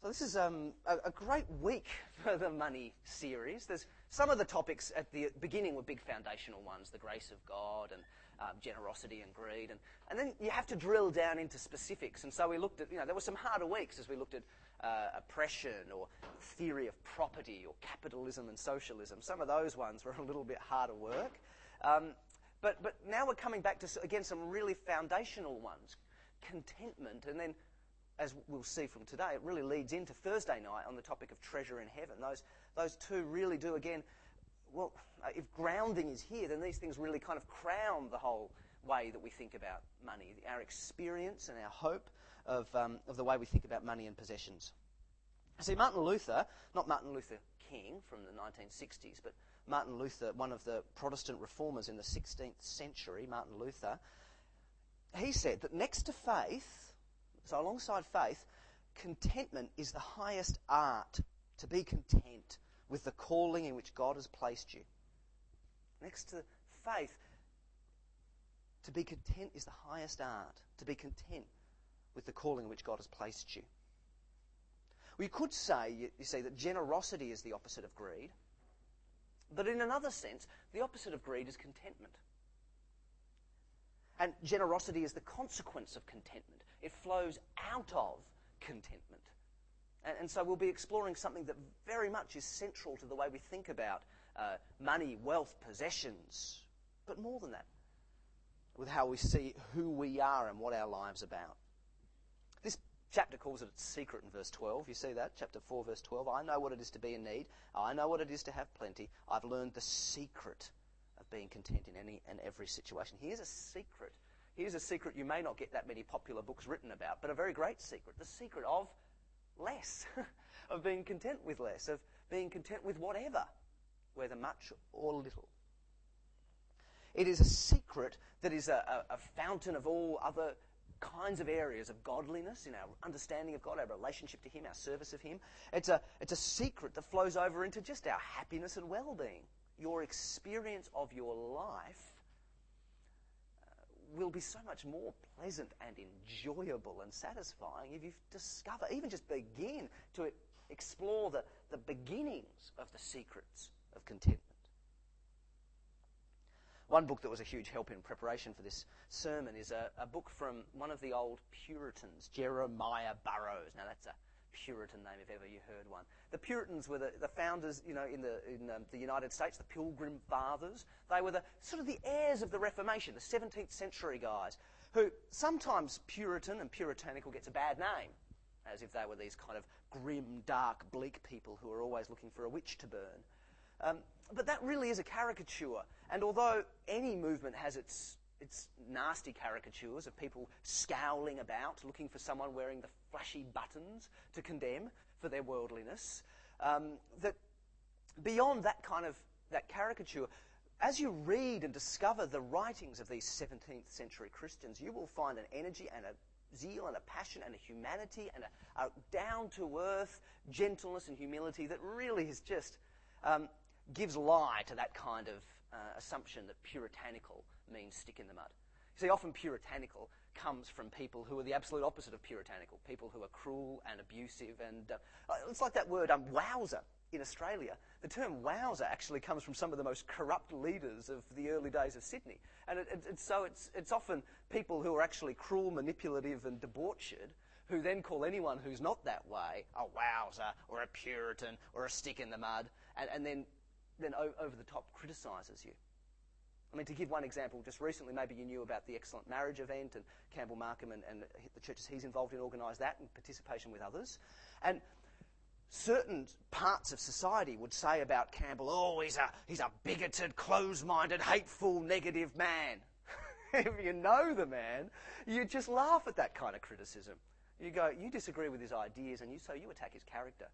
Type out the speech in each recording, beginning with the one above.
So this is a great week for the money series. There's some of the topics at the beginning were big foundational ones, the grace of God and generosity and greed. And then you have to drill down into specifics. And so we looked at, there were some harder weeks as we looked at oppression or theory of property or capitalism and socialism. Some of those ones were a little bit harder work. But now we're coming back to, again, some really foundational ones. Contentment, and then as we'll see from today, it really leads into Thursday night on the topic of treasure in heaven. Those two really do, again, well, if grounding is here, then these things really kind of crown the whole way that we think about money, our experience and our hope of the way we think about money and possessions. See, Martin Luther, not Martin Luther King from the 1960s, but Martin Luther, one of the Protestant reformers in the 16th century, Martin Luther, he said that next to faith, so alongside faith, contentment is the highest art, to be content with the calling in which God has placed you. Next to faith, to be content is the highest art, to be content with the calling in which God has placed you. We could say, you see, that generosity is the opposite of greed, but in another sense, the opposite of greed is contentment. And generosity is the consequence of contentment. It flows out of contentment. And so we'll be exploring something that very much is central to the way we think about money, wealth, possessions, but more than that, with how we see who we are and what our lives are about. This chapter calls it secret in verse 12. You see that? Chapter 4, verse 12. I know what it is to be in need. I know what it is to have plenty. I've learned the secret of being content in any and every situation. Here's a secret. Here's a secret you may not get that many popular books written about, but a very great secret. The secret of less, of being content with less, of being content with whatever, whether much or little. It is a secret that is a fountain of all other kinds of areas of godliness in our understanding of God, our relationship to Him, our service of Him. It's a secret that flows over into just our happiness and well-being. Your experience of your life will be so much more pleasant and enjoyable and satisfying if you discover, even just begin to explore the beginnings of the secrets of contentment. One book that was a huge help in preparation for this sermon is a book from one of the old Puritans, Jeremiah Burroughs. Now that's a Puritan name if ever you heard one. The Puritans were the founders, in the United States, the Pilgrim Fathers. They were the sort of the heirs of the Reformation, the 17th century guys, who sometimes Puritan and puritanical gets a bad name, as if they were these kind of grim, dark, bleak people who are always looking for a witch to burn. But that really is a caricature. And although any movement has its nasty caricatures of people scowling about, looking for someone wearing the flashy buttons to condemn for their worldliness, that beyond that caricature, as you read and discover the writings of these 17th century Christians, you will find an energy and a zeal and a passion and a humanity and a down-to-earth gentleness and humility that really is just gives lie to that kind of assumption that puritanical means stick in the mud. You see, often puritanical comes from people who are the absolute opposite of puritanical, people who are cruel and abusive. And it's like that word wowser in Australia. The term wowser actually comes from some of the most corrupt leaders of the early days of Sydney. And so it's often people who are actually cruel, manipulative and debauched who then call anyone who's not that way a wowser or a Puritan or a stick in the mud, and then over the top criticises you. I mean, to give one example, just recently maybe you knew about the Excellent Marriage event, and Campbell Markham and the churches he's involved in organised that in participation with others. And certain parts of society would say about Campbell, oh, he's a bigoted, close-minded, hateful, negative man. If you know the man, you just laugh at that kind of criticism. You go, you disagree with his ideas, and so you attack his character.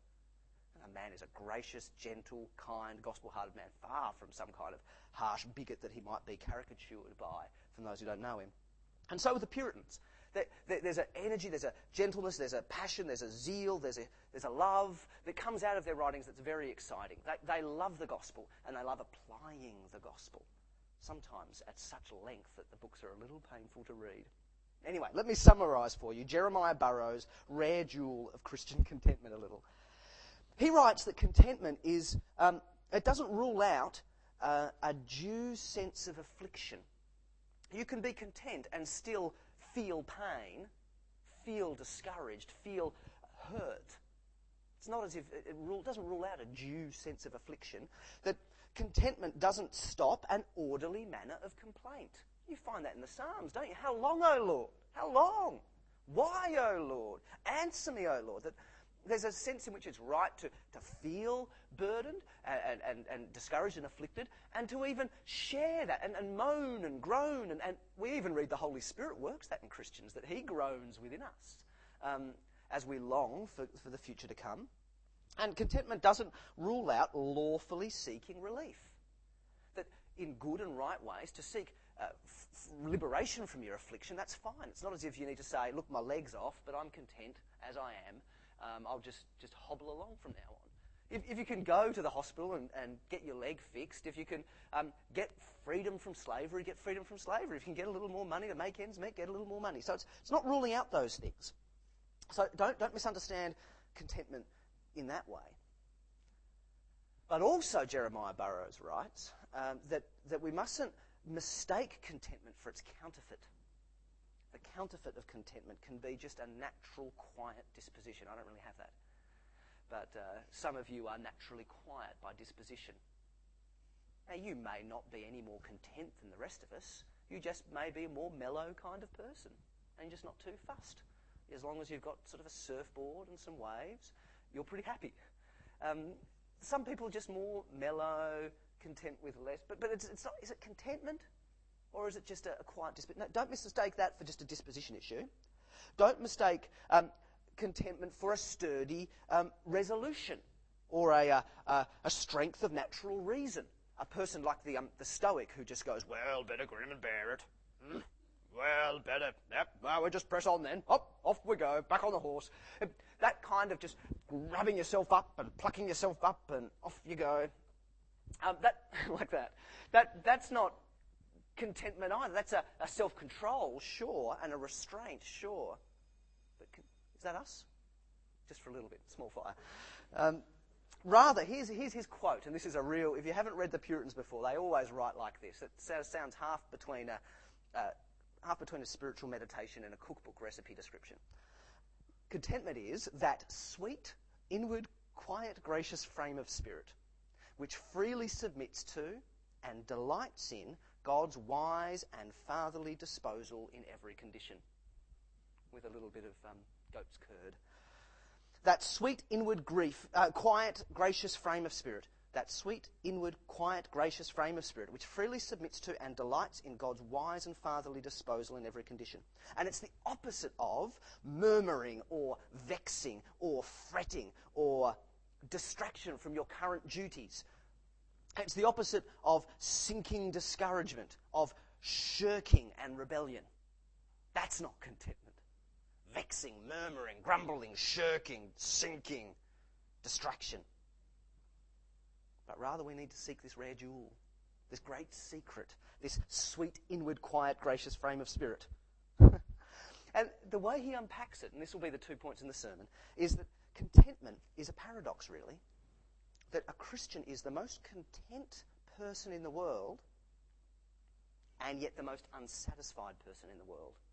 A man is a gracious, gentle, kind, gospel-hearted man, far from some kind of harsh bigot that he might be caricatured by from those who don't know him. And so with the Puritans. There's an energy, there's a gentleness, there's a passion, there's a zeal, there's a love that comes out of their writings that's very exciting. They love the gospel, and they love applying the gospel, sometimes at such length that the books are a little painful to read. Anyway, let me summarise for you Jeremiah Burroughs' rare jewel of Christian contentment a little. He writes that contentment is, it doesn't rule out a due sense of affliction. You can be content and still feel pain, feel discouraged, feel hurt. It's not as if it doesn't rule out a due sense of affliction. That contentment doesn't stop an orderly manner of complaint. You find that in the Psalms, don't you? How long, O Lord? How long? Why, O Lord? Answer me, O Lord. That there's a sense in which it's right to feel burdened and discouraged and afflicted, and to even share that and moan and groan. And we even read the Holy Spirit works that in Christians, that he groans within us as we long for the future to come. And contentment doesn't rule out lawfully seeking relief. That in good and right ways, to seek liberation from your affliction, that's fine. It's not as if you need to say, look, my leg's off, but I'm content as I am. I'll just hobble along from now on. If you can go to the hospital and get your leg fixed, if you can get freedom from slavery, get freedom from slavery. If you can get a little more money to make ends meet, get a little more money. So it's not ruling out those things. So don't misunderstand contentment in that way. But also Jeremiah Burroughs writes that we mustn't mistake contentment for its counterfeit. The counterfeit of contentment can be just a natural, quiet disposition. I don't really have that. But some of you are naturally quiet by disposition. Now, you may not be any more content than the rest of us. You just may be a more mellow kind of person, and you're just not too fussed. As long as you've got sort of a surfboard and some waves, you're pretty happy. Some people are just more mellow, content with less. But it's not. Is it contentment? Or is it just a quiet disposition? No, don't mistake that for just a disposition issue. Don't mistake contentment for a sturdy resolution or a strength of natural reason. A person like the Stoic who just goes, well, better grin and bear it. Well, better. Yep, well, we'll just press on then. Off we go, back on the horse. That kind of just grabbing yourself up and plucking yourself up and off you go. That's not contentment either. That's a self-control, sure, and a restraint, sure. But is that us? Just for a little bit, small fire. Rather, here's his quote, and this is a real. If you haven't read the Puritans before, they always write like this. It sounds half between a spiritual meditation and a cookbook recipe description. Contentment is that sweet, inward, quiet, gracious frame of spirit, which freely submits to and delights in God's wise and fatherly disposal in every condition, with a little bit of goat's curd. That sweet, inward, quiet, gracious frame of spirit, that sweet, inward, quiet, gracious frame of spirit, which freely submits to and delights in God's wise and fatherly disposal in every condition. And it's the opposite of murmuring or vexing or fretting or distraction from your current duties. It's the opposite of sinking discouragement, of shirking and rebellion. That's not contentment. Vexing, murmuring, grumbling, shirking, sinking, distraction. But rather we need to seek this rare jewel, this great secret, this sweet, inward, quiet, gracious frame of spirit. And the way he unpacks it, and this will be the 2 points in the sermon, is that contentment is a paradox, really. That a Christian is the most content person in the world and yet the most unsatisfied person in the world.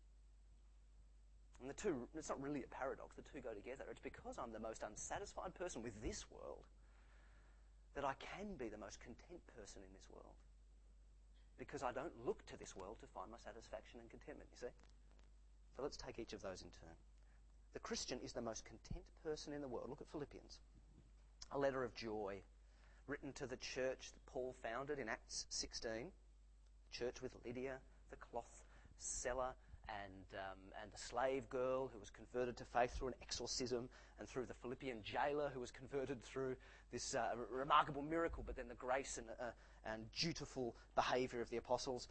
And the two, it's not really a paradox, the two go together. It's because I'm the most unsatisfied person with this world that I can be the most content person in this world. Because I don't look to this world to find my satisfaction and contentment, you see? So let's take each of those in turn. The Christian is the most content person in the world. Look at Philippians. A letter of joy written to the church that Paul founded in Acts 16. Church with Lydia, the cloth seller, and the slave girl who was converted to faith through an exorcism, and through the Philippian jailer who was converted through this remarkable miracle, but then the grace and dutiful behaviour of the apostles.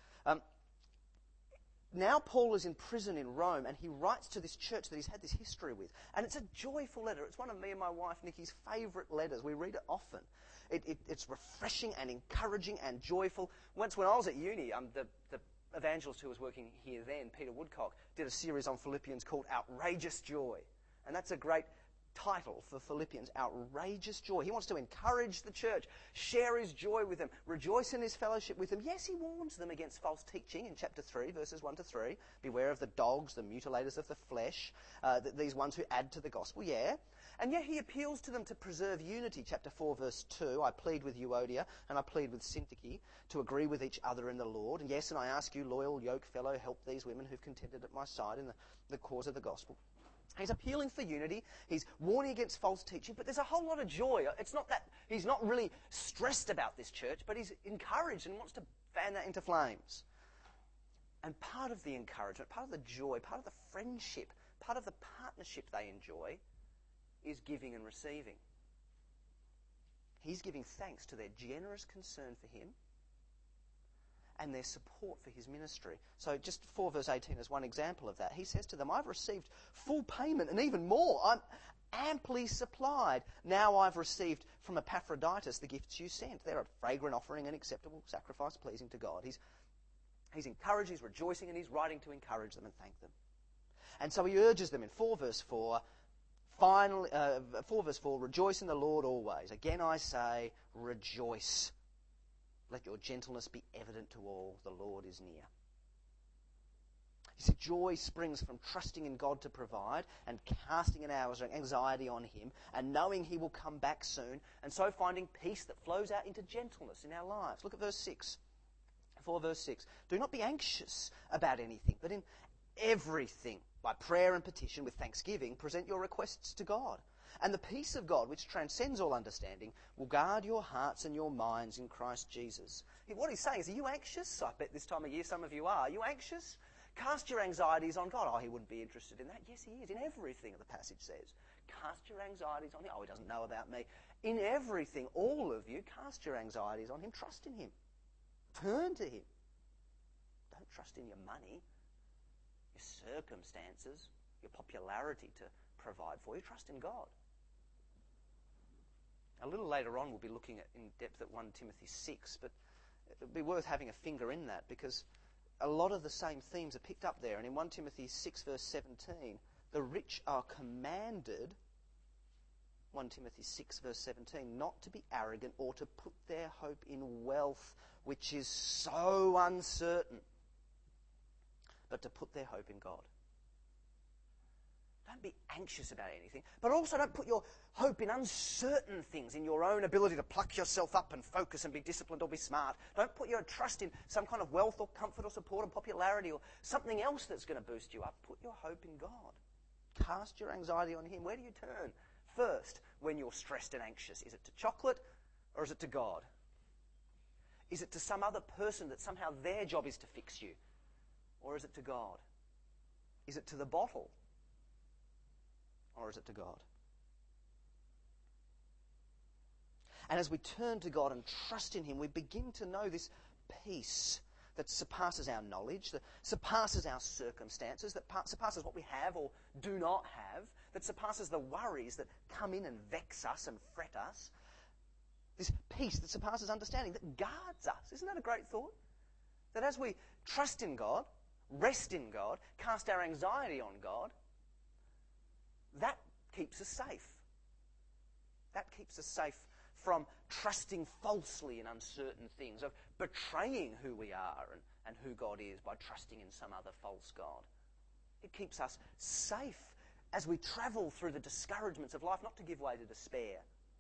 Now Paul is in prison in Rome, and he writes to this church that he's had this history with. And it's a joyful letter. It's one of me and my wife Nikki's favourite letters. We read it often. It's refreshing and encouraging and joyful. Once when I was at uni, the evangelist who was working here then, Peter Woodcock, did a series on Philippians called Outrageous Joy. And that's a great title for Philippians, Outrageous Joy. He wants to encourage the church, share his joy with them, rejoice in his fellowship with them. Yes, he warns them against false teaching in chapter 3, verses 1 to 3. Beware of the dogs, the mutilators of the flesh, these ones who add to the gospel, yeah. And yet he appeals to them to preserve unity. Chapter 4, verse 2, I plead with Euodia and I plead with Syntyche to agree with each other in the Lord. And yes, and I ask you, loyal yoke fellow, help these women who've contended at my side in the cause of the gospel. He's appealing for unity. He's warning against false teaching, but there's a whole lot of joy. It's not that he's not really stressed about this church, but he's encouraged and wants to fan that into flames. And part of the encouragement, part of the joy, part of the friendship, part of the partnership they enjoy is giving and receiving. He's giving thanks to their generous concern for him and their support for his ministry. So just 4 verse 18 is one example of that. He says to them, I've received full payment and even more. I'm amply supplied. Now I've received from Epaphroditus the gifts you sent. They're a fragrant offering and acceptable sacrifice pleasing to God. He's encouraged, he's rejoicing, and he's writing to encourage them and thank them. And so he urges them in 4 verse 4, 4 verse 4, rejoice in the Lord always. Again I say, rejoice. Let your gentleness be evident to all. The Lord is near. You see, joy springs from trusting in God to provide and casting our anxiety on him and knowing he will come back soon, and so finding peace that flows out into gentleness in our lives. Look at verse 6. 4 verse 6. Do not be anxious about anything, but in everything, by prayer and petition with thanksgiving, present your requests to God. And the peace of God, which transcends all understanding, will guard your hearts and your minds in Christ Jesus. What he's saying is, are you anxious? I bet this time of year some of you are. Are you anxious? Cast your anxieties on God. Oh, he wouldn't be interested in that. Yes, he is. In everything, the passage says. Cast your anxieties on him. Oh, he doesn't know about me. In everything, all of you, cast your anxieties on him. Trust in him. Turn to him. Don't trust in your money, your circumstances, your popularity to provide for you. Trust in God. A little later on we'll be looking at in depth at 1 Timothy 6, but it'll be worth having a finger in that because a lot of the same themes are picked up there. And in 1 Timothy 6 verse 17, the rich are commanded, 1 Timothy 6 verse 17, not to be arrogant or to put their hope in wealth, which is so uncertain, but to put their hope in God. Don't be anxious about anything, but also don't put your hope in uncertain things, in your own ability to pluck yourself up and focus and be disciplined or be smart. Don't put your trust in some kind of wealth or comfort or support or popularity or something else that's going to boost you up. Put your hope in God. Cast your anxiety on him. Where do you turn first when you're stressed and anxious? Is it to chocolate or is it to God? Is it to some other person that somehow their job is to fix you? Or is it to God? Is it to the bottle? Or is it to God? And as we turn to God and trust in him, we begin to know this peace that surpasses our knowledge, that surpasses our circumstances, that surpasses what we have or do not have, that surpasses the worries that come in and vex us and fret us. This peace that surpasses understanding, that guards us. Isn't that a great thought? That as we trust in God, rest in God, cast our anxiety on God, that keeps us safe. That keeps us safe from trusting falsely in uncertain things, of betraying who we are and who God is by trusting in some other false God. It keeps us safe as we travel through the discouragements of life, not to give way to despair.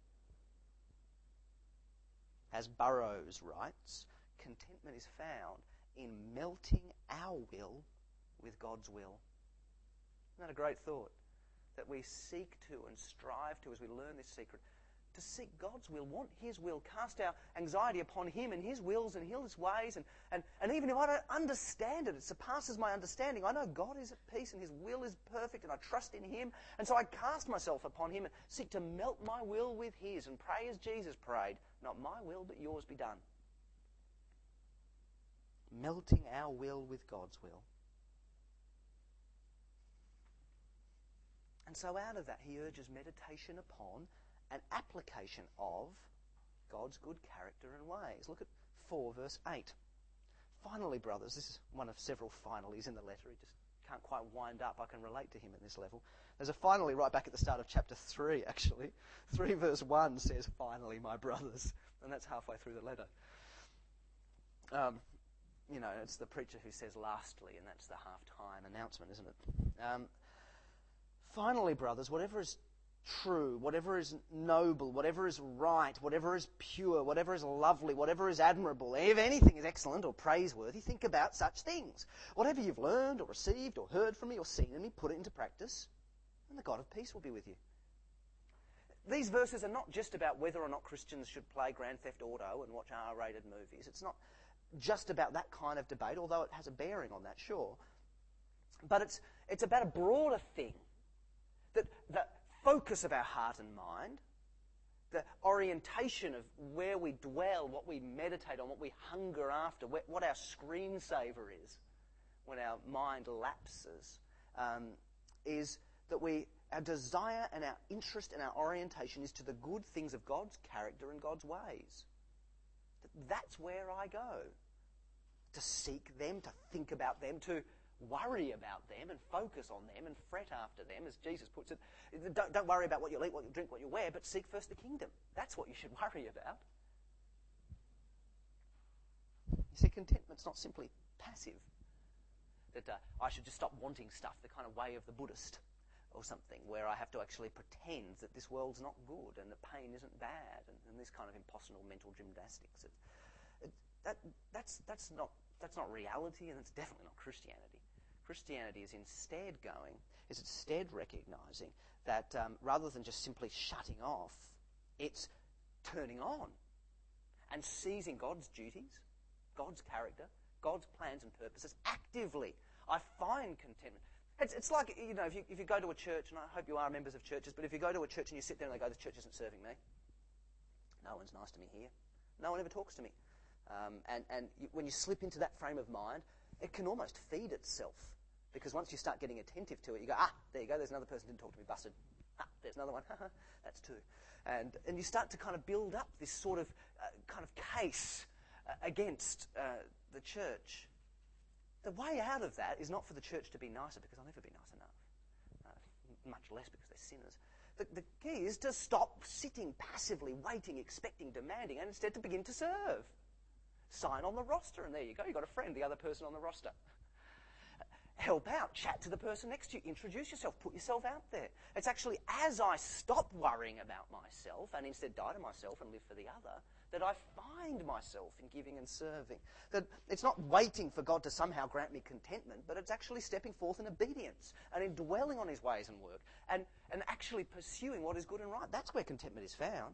As Burroughs writes, contentment is found in melting our will with God's will. Isn't that a great thought? That we seek to and strive to, as we learn this secret, to seek God's will, want his will, cast our anxiety upon him and his wills and his ways. And even if I don't understand it, it surpasses my understanding. I know God is at peace and his will is perfect and I trust in him. And so I cast myself upon him and seek to melt my will with his and pray as Jesus prayed, not my will but yours be done. Melting our will with God's will. And so out of that he urges meditation upon an application of God's good character and ways. Look at 4 verse 8. Finally, brothers, this is one of several finallys in the letter. He just can't quite wind up. I can relate to him at this level. There's a finally right back at the start of chapter 3, actually. 3 verse 1 says, "Finally, my brothers." And that's halfway through the letter. It's the preacher who says "lastly," and that's the half-time announcement, isn't it? Finally, brothers, whatever is true, whatever is noble, whatever is right, whatever is pure, whatever is lovely, whatever is admirable, if anything is excellent or praiseworthy, think about such things. Whatever you've learned or received or heard from me or seen in me, put it into practice, and the God of peace will be with you. These verses are not just about whether or not Christians should play Grand Theft Auto and watch R-rated movies. It's not just about that kind of debate, although it has a bearing on that, sure. But it's about a broader thing. That the focus of our heart and mind, the orientation of where we dwell, what we meditate on, what we hunger after, what our screensaver is when our mind lapses, is that our desire and our interest and our orientation is to the good things of God's character and God's ways. That's where I go. To seek them, to think about them, to worry about them and focus on them and fret after them, as Jesus puts it. Don't worry about what you'll eat, what you'll drink, what you'll wear, but seek first the kingdom. That's what you should worry about. You see, contentment's not simply passive. That I should just stop wanting stuff, the kind of way of the Buddhist or something, where I have to actually pretend that this world's not good and the pain isn't bad and this kind of impossible mental gymnastics. That's not reality, and it's definitely not Christianity. Christianity is instead recognizing that rather than just simply shutting off, it's turning on and seizing God's duties, God's character, God's plans and purposes actively. I find contentment. It's like, if you go to a church, and I hope you are members of churches, but if you go to a church and you sit there and they go, "The church isn't serving me. No one's nice to me here. No one ever talks to me." When you slip into that frame of mind, it can almost feed itself. Because once you start getting attentive to it, you go, there you go, there's another person who didn't talk to me, busted. There's another one, that's two. And you start to kind of build up this sort of kind of case against the church. The way out of that is not for the church to be nicer, because I'll never be nice enough. Much less because they're sinners. The key is to stop sitting passively, waiting, expecting, demanding, and instead to begin to serve. Sign on the roster, and there you go. You've got a friend, the other person on the roster. Help out. Chat to the person next to you. Introduce yourself. Put yourself out there. It's actually as I stop worrying about myself and instead die to myself and live for the other that I find myself in giving and serving. That it's not waiting for God to somehow grant me contentment, but it's actually stepping forth in obedience and in dwelling on his ways and work and actually pursuing what is good and right. That's where contentment is found.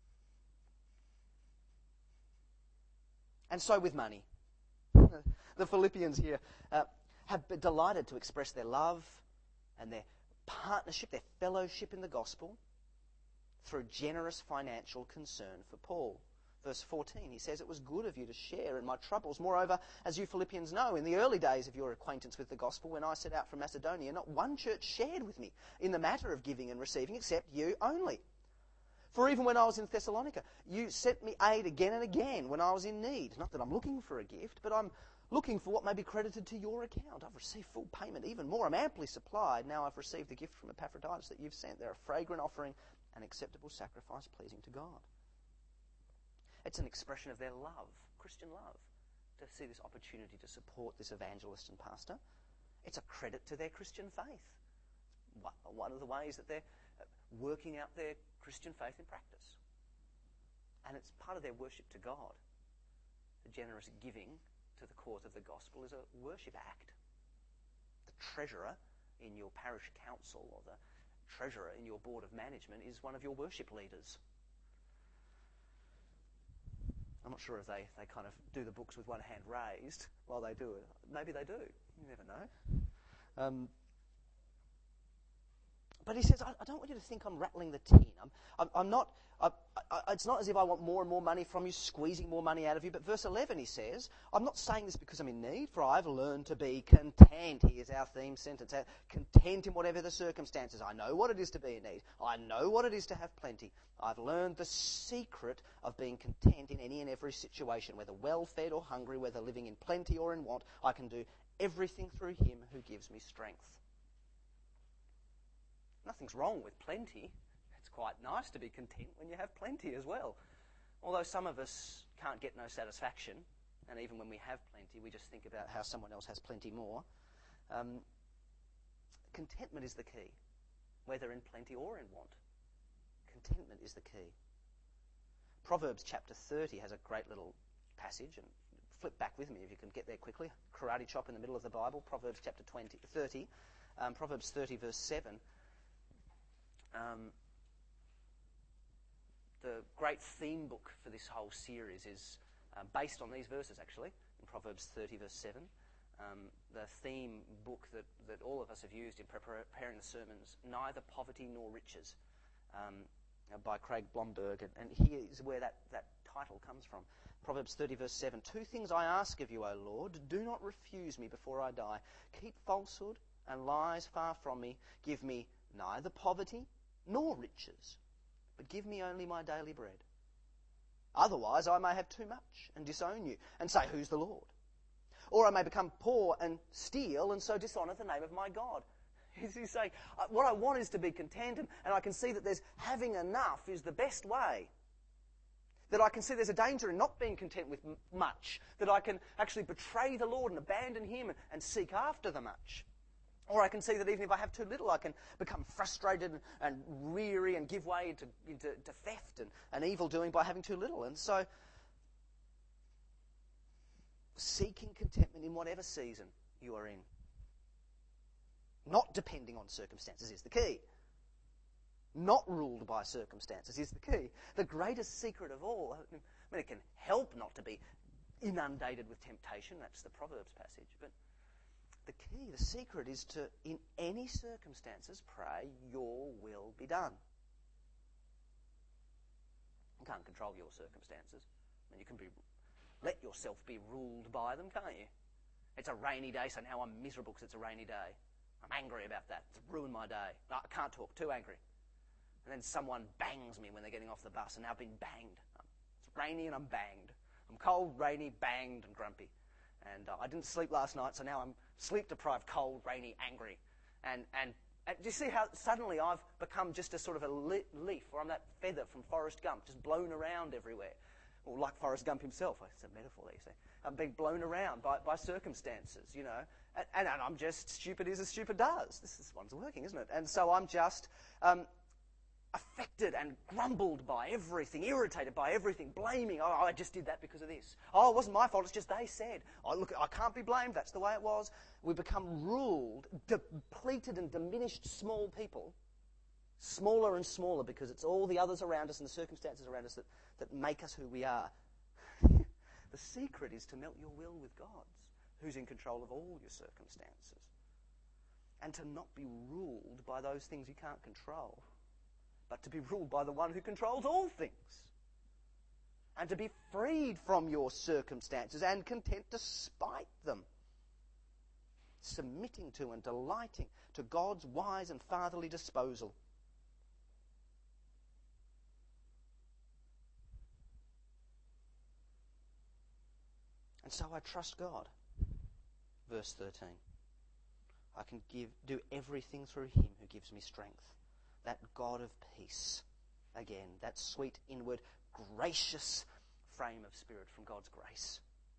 And so with money. The Philippians here have been delighted to express their love and their partnership, their fellowship in the gospel through generous financial concern for Paul. Verse 14, he says, "It was good of you to share in my troubles. Moreover, as you Philippians know, in the early days of your acquaintance with the gospel, when I set out from Macedonia, not one church shared with me in the matter of giving and receiving, except you only. For even when I was in Thessalonica, you sent me aid again and again when I was in need. Not that I'm looking for a gift, but I'm looking for what may be credited to your account. I've received full payment, even more. I'm amply supplied. Now I've received the gift from Epaphroditus that you've sent. They're a fragrant offering, an acceptable sacrifice pleasing to God." It's an expression of their love, Christian love, to see this opportunity to support this evangelist and pastor. It's a credit to their Christian faith. One of the ways that they're working out their Christian faith in practice. And it's part of their worship to God. The generous giving to the cause of the gospel is a worship act. The treasurer in your parish council or the treasurer in your board of management is one of your worship leaders. I'm not sure if they kind of do the books with one hand raised while they do it. Maybe they do. You never know. But he says, I don't want you to think I'm rattling the tin. I'm not. It's not as if I want more and more money from you, squeezing more money out of you. But verse 11, he says, I'm not saying this because I'm in need, for I've learned to be content. Here's our theme sentence. Content in whatever the circumstances. I know what it is to be in need. I know what it is to have plenty. I've learned the secret of being content in any and every situation, whether well-fed or hungry, whether living in plenty or in want. I can do everything through him who gives me strength. Nothing's wrong with plenty. It's quite nice to be content when you have plenty as well. Although some of us can't get no satisfaction, and even when we have plenty, we just think about how someone else has plenty more. Contentment is the key, whether in plenty or in want. Contentment is the key. Proverbs chapter 30 has a great little passage, and flip back with me if you can get there quickly. Karate chop in the middle of the Bible, Proverbs chapter 30. Proverbs 30 verse 7. The great theme book for this whole series is based on these verses, actually, in Proverbs 30 verse 7. The theme book that all of us have used in preparing the sermons, Neither Poverty Nor Riches, by Craig Blomberg. And here is where that title comes from. Proverbs 30 verse 7. 2 things I ask of you, O Lord. Do not refuse me before I die. Keep falsehood and lies far from me. Give me neither poverty nor riches, but give me only my daily bread. Otherwise I may have too much and disown you and say, who's the Lord? Or I may become poor and steal and so dishonour the name of my God. He's saying, what I want is to be content, and I can see that there's having enough is the best way. That I can see there's a danger in not being content with much. That I can actually betray the Lord and abandon him and seek after the much. Or I can see that even if I have too little, I can become frustrated and weary and give way into theft and evil doing by having too little. And so, seeking contentment in whatever season you are in, not depending on circumstances, is the key. Not ruled by circumstances is the key. The greatest secret of all, I mean, it can help not to be inundated with temptation. That's the Proverbs passage. But the key, the secret is to, in any circumstances, pray, your will be done. You can't control your circumstances. I mean, you can let yourself be ruled by them, can't you? It's a rainy day, so now I'm miserable because it's a rainy day. I'm angry about that. It's ruined my day. No, I can't talk, too angry. And then someone bangs me when they're getting off the bus, and now I've been banged. It's rainy and I'm banged. I'm cold, rainy, banged, and grumpy. And I didn't sleep last night, so now I'm sleep-deprived, cold, rainy, angry. And do you see how suddenly I've become just a sort of a leaf, or I'm that feather from Forrest Gump, just blown around everywhere. Or like Forrest Gump himself. It's a metaphor there, you see. I'm being blown around by circumstances, you know. And I'm just stupid as a stupid does. This one's working, isn't it? And so I'm just affected and grumbled by everything, irritated by everything, blaming, I just did that because of this. Oh, it wasn't my fault, it's just they said. Oh, look, I can't be blamed, that's the way it was. We become ruled, depleted and diminished small people, smaller and smaller because it's all the others around us and the circumstances around us that make us who we are. The secret is to melt your will with God's, who's in control of all your circumstances. And to not be ruled by those things you can't control, but to be ruled by the one who controls all things. And to be freed from your circumstances and content despite them. Submitting to and delighting to God's wise and fatherly disposal. And so I trust God. Verse 13. I can do everything through him who gives me strength. That God of peace. Again, that sweet inward, gracious frame of spirit from God's grace.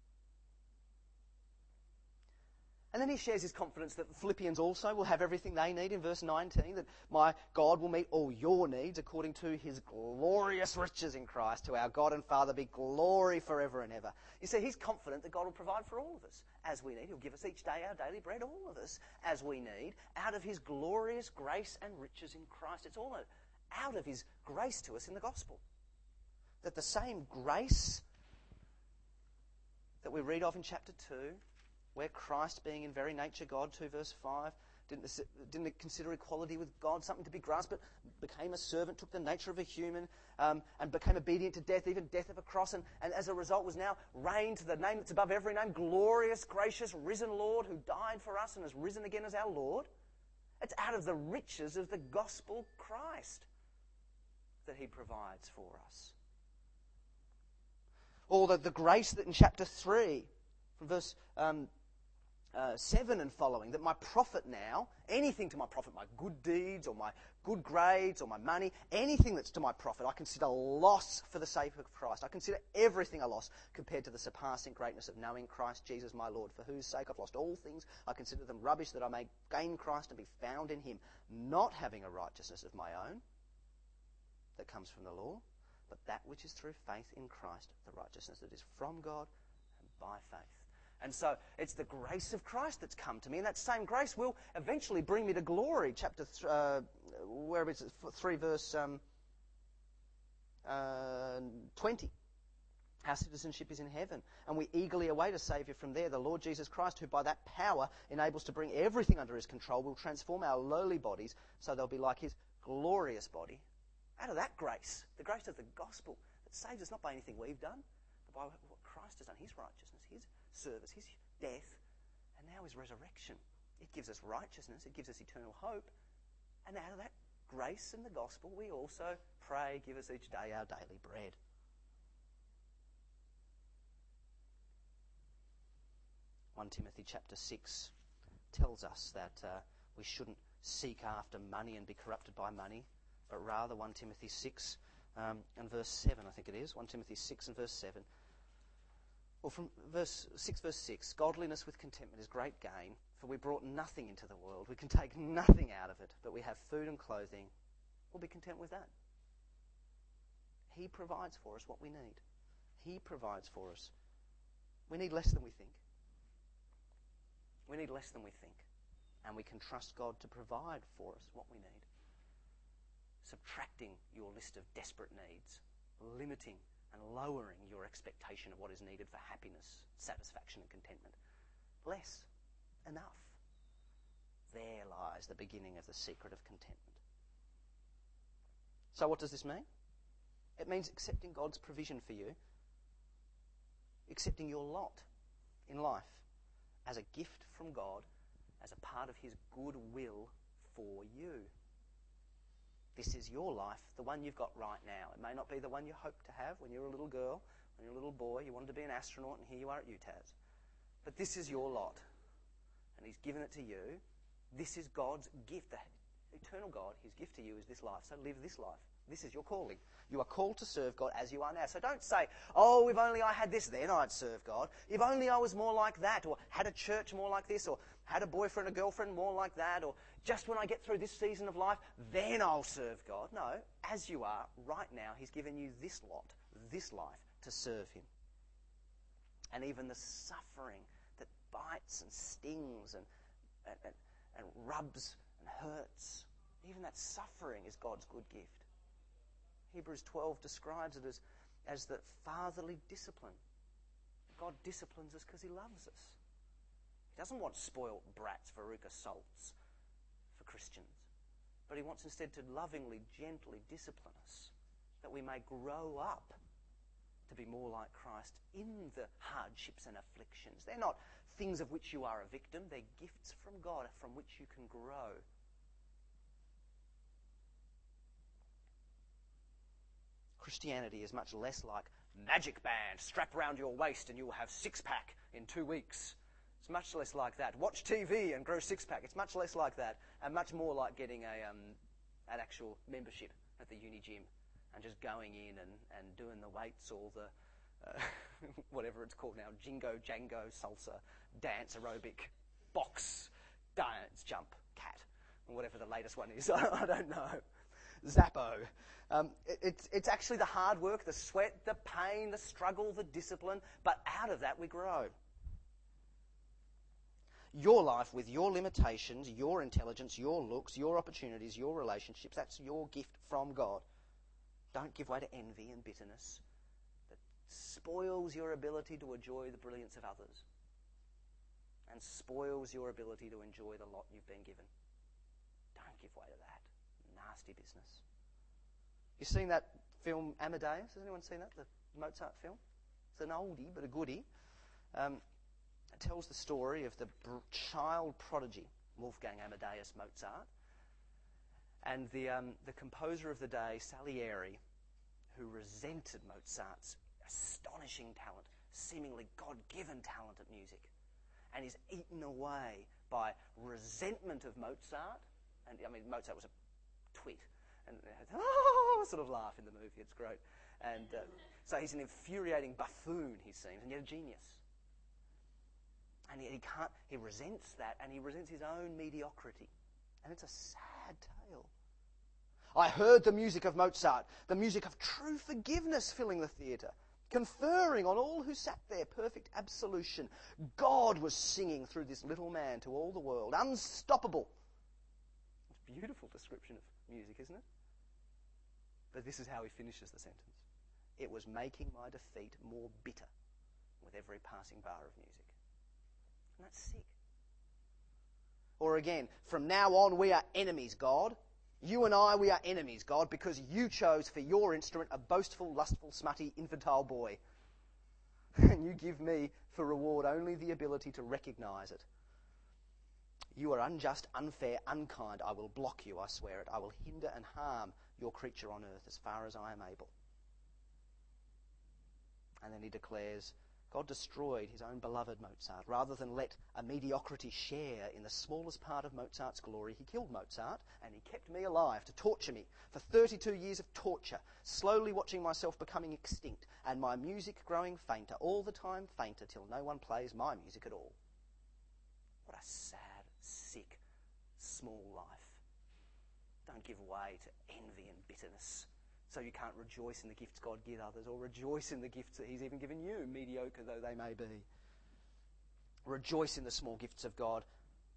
And then he shares his confidence that Philippians also will have everything they need in verse 19, that my God will meet all your needs according to his glorious riches in Christ. To our God and Father be glory forever and ever. You see, he's confident that God will provide for all of us as we need. He'll give us each day our daily bread, all of us, as we need, out of his glorious grace and riches in Christ. It's all out of his grace to us in the gospel. That the same grace that we read of in chapter 2, where Christ, being in very nature God, 2 verse 5, didn't consider equality with God something to be grasped, but became a servant, took the nature of a human, and became obedient to death, even death of a cross, and as a result was now reigned to the name that's above every name, glorious, gracious, risen Lord who died for us and has risen again as our Lord. It's out of the riches of the gospel Christ that he provides for us. Or the grace that in chapter 3, from verse 7 and following, that my profit now, anything to my profit, my good deeds or my good grades or my money, anything that's to my profit, I consider loss for the sake of Christ. I consider everything a loss compared to the surpassing greatness of knowing Christ Jesus my Lord, for whose sake I've lost all things. I consider them rubbish that I may gain Christ and be found in him, not having a righteousness of my own that comes from the law, but that which is through faith in Christ, the righteousness that is from God and by faith. And so it's the grace of Christ that's come to me, and that same grace will eventually bring me to glory. Chapter 3, verse 20. Our citizenship is in heaven, and we eagerly await a Saviour from there, the Lord Jesus Christ, who by that power enables to bring everything under his control, will transform our lowly bodies so they'll be like his glorious body. Out of that grace, the grace of the gospel that saves us not by anything we've done, but by what Christ has done, his righteousness, his service, his death, and now his resurrection. It gives us righteousness, it gives us eternal hope, and out of that grace and the gospel we also pray, give us each day our daily bread. Timothy chapter 6 tells us that we shouldn't seek after money and be corrupted by money, but rather 1 Timothy 6 and verse 7, I think it is, 1 Timothy 6 and verse 7. Well, from verse 6, godliness with contentment is great gain, for we brought nothing into the world. We can take nothing out of it, but we have food and clothing. We'll be content with that. He provides for us what we need. He provides for us. We need less than we think. We need less than we think. And we can trust God to provide for us what we need. Subtracting your list of desperate needs, limiting and lowering your expectation of what is needed for happiness, satisfaction and contentment. Less. Enough. There lies the beginning of the secret of contentment. So what does this mean? It means accepting God's provision for you, accepting your lot in life as a gift from God, as a part of his good will for you. This is your life, the one you've got right now. It may not be the one you hoped to have when you were a little girl, when you were a little boy, you wanted to be an astronaut, and here you are at UTAS. But this is your lot, and he's given it to you. This is God's gift, the eternal God. His gift to you is this life, so live this life. This is your calling. You are called to serve God as you are now. So don't say, oh, if only I had this, then I'd serve God. If only I was more like that, or had a church more like this, or had a boyfriend or girlfriend more like that, or just when I get through this season of life, then I'll serve God. No, as you are right now, he's given you this lot, this life, to serve him. And even the suffering that bites and stings and rubs and hurts, even that suffering is God's good gift. Hebrews 12 describes it as the fatherly discipline. God disciplines us because he loves us. He doesn't want spoilt brats, Veruca salts for Christians, but he wants instead to lovingly, gently discipline us, that we may grow up to be more like Christ in the hardships and afflictions. They're not things of which you are a victim, they're gifts from God from which you can grow. Christianity is much less like magic band, strap around your waist and you'll have six-pack in 2 weeks. It's much less like that. Watch TV and grow six-pack. It's much less like that, and much more like getting an actual membership at the uni gym and just going in and doing the weights or the, whatever it's called now, jingo, jango, salsa, dance, aerobic, box, dance, jump, cat, or whatever the latest one is. I don't know. Zappo. It's actually the hard work, the sweat, the pain, the struggle, the discipline, but out of that we grow. Your life with your limitations, your intelligence, your looks, your opportunities, your relationships, that's your gift from God. Don't give way to envy and bitterness that spoils your ability to enjoy the brilliance of others. and spoils your ability to enjoy the lot you've been given. Don't give way to that. Nasty business. You've seen that film Amadeus? Has anyone seen that? The Mozart film? It's an oldie, but a goodie. It tells the story of the child prodigy, Wolfgang Amadeus Mozart, and the composer of the day, Salieri, who resented Mozart's astonishing talent, seemingly God-given talent at music, and is eaten away by resentment of Mozart. And I mean, Mozart was a twit, and sort of laugh in the movie. It's great. And so he's an infuriating buffoon, he seems, and yet a genius. And he resents that, and he resents his own mediocrity. And it's a sad tale. I heard the music of Mozart, the music of true forgiveness filling the theatre, conferring on all who sat there perfect absolution. God was singing through this little man to all the world, unstoppable. It's a beautiful description of music, isn't it? But this is how he finishes the sentence. It was making my defeat more bitter with every passing bar of music. And that's sick. Or again, from now on we are enemies, God. You and I, we are enemies, God, because you chose for your instrument a boastful, lustful, smutty, infantile boy. And you give me for reward only the ability to recognise it. You are unjust, unfair, unkind. I will block you, I swear it. I will hinder and harm your creature on earth as far as I am able. And then he declares, God destroyed his own beloved Mozart. Rather than let a mediocrity share in the smallest part of Mozart's glory, he killed Mozart and he kept me alive to torture me for 32 years of torture, slowly watching myself becoming extinct and my music growing fainter, all the time fainter till no one plays my music at all. What a sad, sick, small life. Don't give way to envy and bitterness, so you can't rejoice in the gifts God gives others, or rejoice in the gifts that he's even given you, mediocre though they may be. Rejoice in the small gifts of God.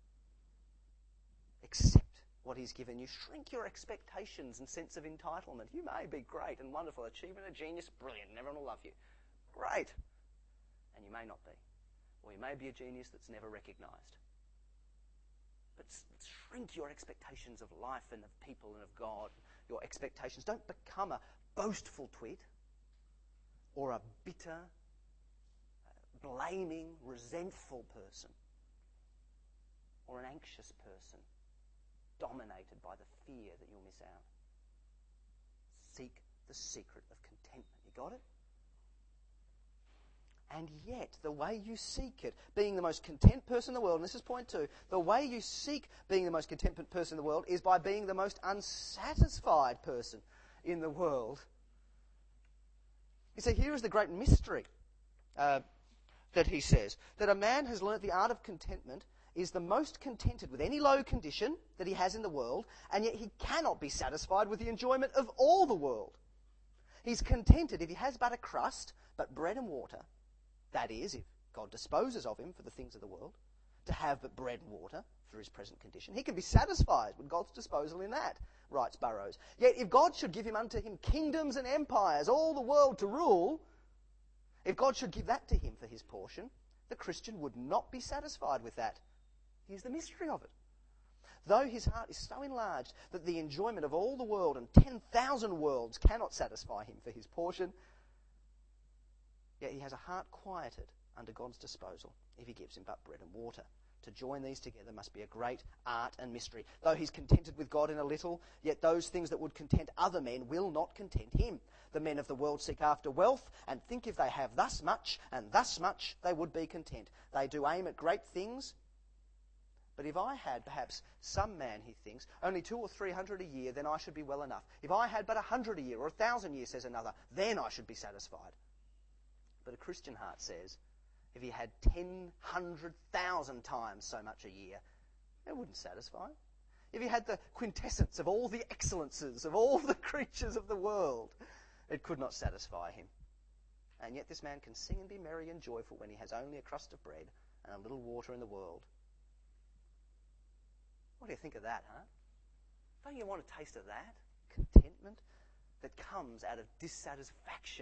Accept what he's given you. Shrink your expectations and sense of entitlement. You may be great and wonderful, achievement, a genius, brilliant, and everyone will love you. Great. And you may not be. Or you may be a genius that's never recognised. But shrink your expectations of life and of people and of God. Your expectations. Don't become a boastful twit or a bitter, blaming, resentful person or an anxious person dominated by the fear that you'll miss out. Seek the secret of contentment. You got it? And yet, the way you seek it, being the most content person in the world, and this is point 2, the way you seek being the most content person in the world is by being the most unsatisfied person in the world. You see, here is the great mystery that he says, that a man has learnt the art of contentment, is the most contented with any low condition that he has in the world, and yet he cannot be satisfied with the enjoyment of all the world. He's contented if he has but a crust, but bread and water. That is, if God disposes of him for the things of the world, to have but bread and water for his present condition. He can be satisfied with God's disposal in that, writes Burroughs. Yet if God should give him unto him kingdoms and empires, all the world to rule, if God should give that to him for his portion, the Christian would not be satisfied with that. Here's the mystery of it. Though his heart is so enlarged that the enjoyment of all the world and 10,000 worlds cannot satisfy him for his portion, yet he has a heart quieted under God's disposal if he gives him but bread and water. To join these together must be a great art and mystery. Though he's contented with God in a little, yet those things that would content other men will not content him. The men of the world seek after wealth and think if they have thus much and thus much, they would be content. They do aim at great things. But if I had, perhaps, some man, he thinks, only 200 or 300 a year, then I should be well enough. If I had but 100 a year or 1,000 a year, says another, then I should be satisfied. But a Christian heart says, if he had 100,000 times so much a year, it wouldn't satisfy. If he had the quintessence of all the excellences of all the creatures of the world, it could not satisfy him. And yet this man can sing and be merry and joyful when he has only a crust of bread and a little water in the world. What do you think of that, huh? Don't you want a taste of that? Contentment that comes out of dissatisfaction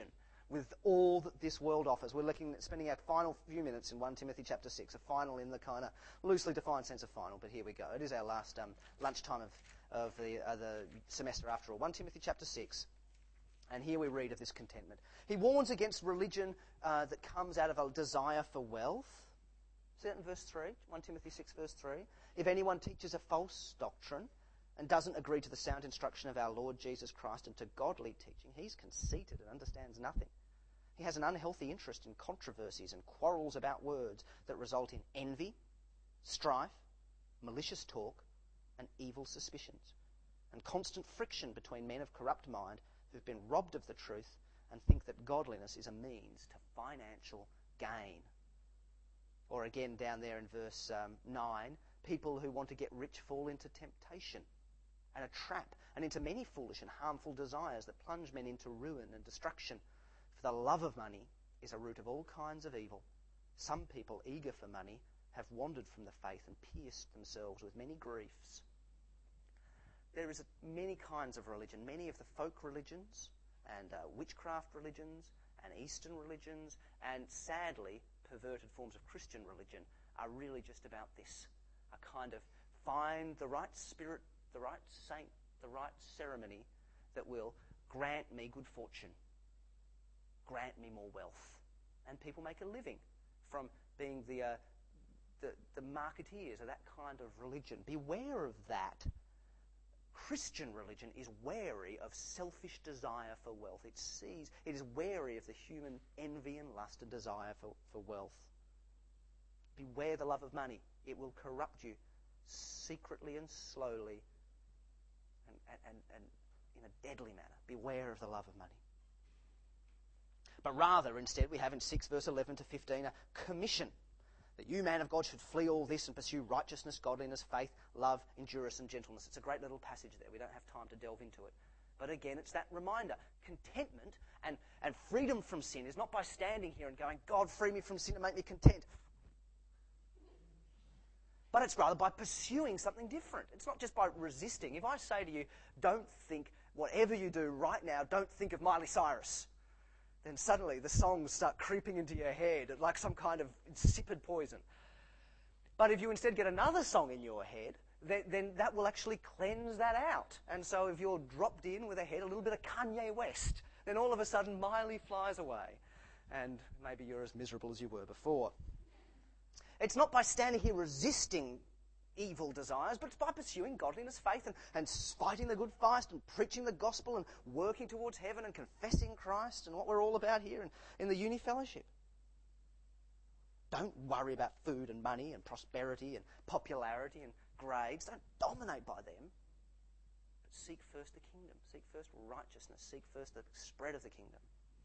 with all that this world offers. We're spending our final few minutes in 1 Timothy chapter 6, a final in the kind of loosely defined sense of final, but here we go. It is our last lunchtime of the semester after all. 1 Timothy chapter 6, and here we read of this contentment. He warns against religion that comes out of a desire for wealth. See that in verse 3? 1 Timothy 6 verse 3. If anyone teaches a false doctrine and doesn't agree to the sound instruction of our Lord Jesus Christ and to godly teaching, he's conceited and understands nothing. He has an unhealthy interest in controversies and quarrels about words that result in envy, strife, malicious talk, and evil suspicions, and constant friction between men of corrupt mind who've been robbed of the truth and think that godliness is a means to financial gain. Or again down there in verse 9, people who want to get rich fall into temptation and a trap, and into many foolish and harmful desires that plunge men into ruin and destruction. For the love of money is a root of all kinds of evil. Some people, eager for money, have wandered from the faith and pierced themselves with many griefs. There is many kinds of religion, many of the folk religions and witchcraft religions and Eastern religions, and sadly perverted forms of Christian religion are really just about this, a kind of find the right spirit, the right saint, the right ceremony that will grant me good fortune, grant me more wealth. And people make a living from being the marketeers of that kind of religion. Beware of that. Christian religion is wary of selfish desire for wealth. It is wary of the human envy and lust and desire for wealth. Beware the love of money. It will corrupt you secretly and slowly and in a deadly manner. Beware of the love of money. But rather, instead, we have in 6 verse 11 to 15 a commission that you, man of God, should flee all this and pursue righteousness, godliness, faith, love, endurance, and gentleness. It's a great little passage there. We don't have time to delve into it. But again, it's that reminder. Contentment and freedom from sin is not by standing here and going, God, free me from sin and make me content. But it's rather by pursuing something different. It's not just by resisting. If I say to you, don't think, whatever you do right now, don't think of Miley Cyrus, then suddenly the songs start creeping into your head like some kind of insipid poison. But if you instead get another song in your head, then that will actually cleanse that out. And so if you're dropped in with a little bit of Kanye West, then all of a sudden Miley flies away. And maybe you're as miserable as you were before. It's not by standing here resisting evil desires, but it's by pursuing godliness, faith, and fighting the good fight and preaching the gospel and working towards heaven and confessing Christ and what we're all about here in the uni fellowship. Don't worry about food and money and prosperity and popularity and grades. Don't dominate by them. But seek first the kingdom. Seek first righteousness. Seek first the spread of the kingdom.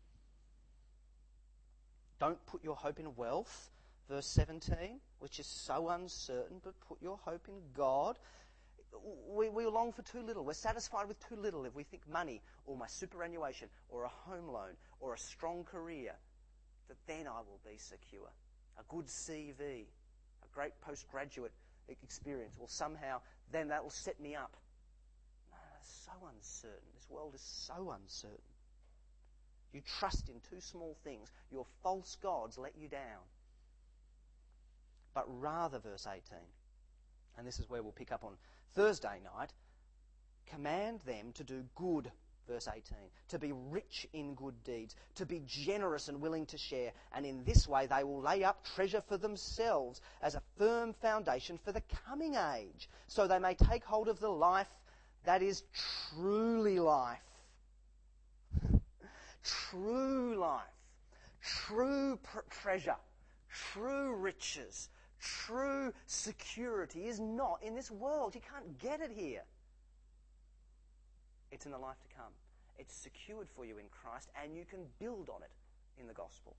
Don't put your hope in wealth. Verse 17, which is so uncertain, but put your hope in God. We long for too little. We're satisfied with too little if we think money or my superannuation or a home loan or a strong career, that then I will be secure. A good CV, a great postgraduate experience will somehow, then that will set me up. No, it's so uncertain. This world is so uncertain. You trust in too small things. Your false gods let you down. But rather, verse 18, and this is where we'll pick up on Thursday night, command them to do good, verse 18, to be rich in good deeds, to be generous and willing to share, and in this way they will lay up treasure for themselves as a firm foundation for the coming age, so they may take hold of the life that is truly life. True life, true treasure, true riches, true security is not in this world. You can't get it here. It's in the life to come. It's secured for you in Christ, and you can build on it in the gospel.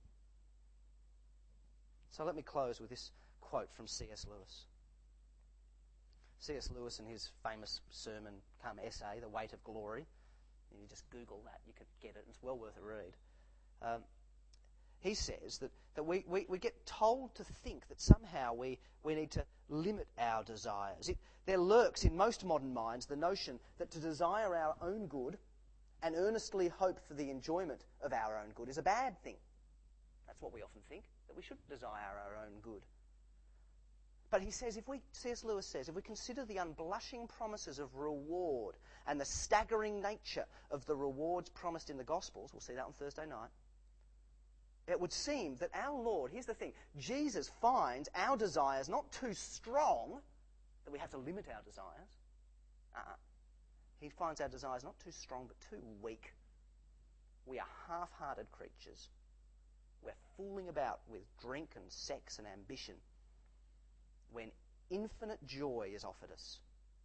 So let me close with this quote from C.S. Lewis. C.S. Lewis in his famous sermon come essay, The Weight of Glory. You just Google that, you could get it. It's well worth a read. He says that we get told to think that somehow we need to limit our desires. There lurks in most modern minds the notion that to desire our own good and earnestly hope for the enjoyment of our own good is a bad thing. That's what we often think, that we should desire our own good. But he says, C.S. Lewis says, if we consider the unblushing promises of reward and the staggering nature of the rewards promised in the Gospels, we'll see that on Thursday night, it would seem that our Lord, here's the thing, Jesus finds our desires not too strong, that we have to limit our desires. He finds our desires not too strong, but too weak. We are half-hearted creatures. We're fooling about with drink and sex and ambition when infinite joy is offered us.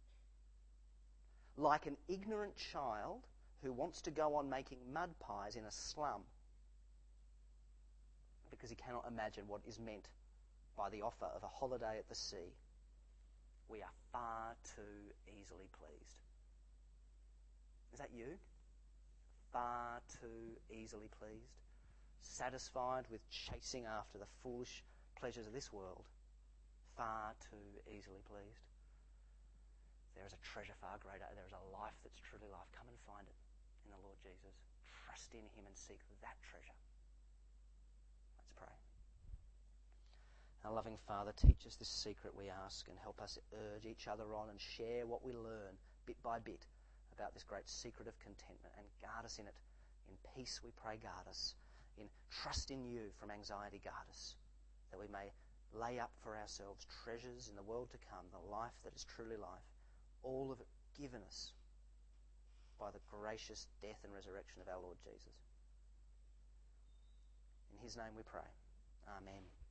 Like an ignorant child who wants to go on making mud pies in a slum because he cannot imagine what is meant by the offer of a holiday at the sea. We are far too easily pleased. Is that you? Far too easily pleased? Satisfied with chasing after the foolish pleasures of this world? Far too easily pleased? There is a treasure far greater. There is a life that's truly life. Come and find it in the Lord Jesus. Trust in him and seek that treasure. Let's pray. Our loving Father, teach us this secret, we ask, and help us urge each other on and share what we learn bit by bit about this great secret of contentment, and guard us in it. In peace, we pray, guard us. In trust in you from anxiety, guard us, that we may lay up for ourselves treasures in the world to come, the life that is truly life, all of it given us by the gracious death and resurrection of our Lord Jesus. In his name we pray. Amen.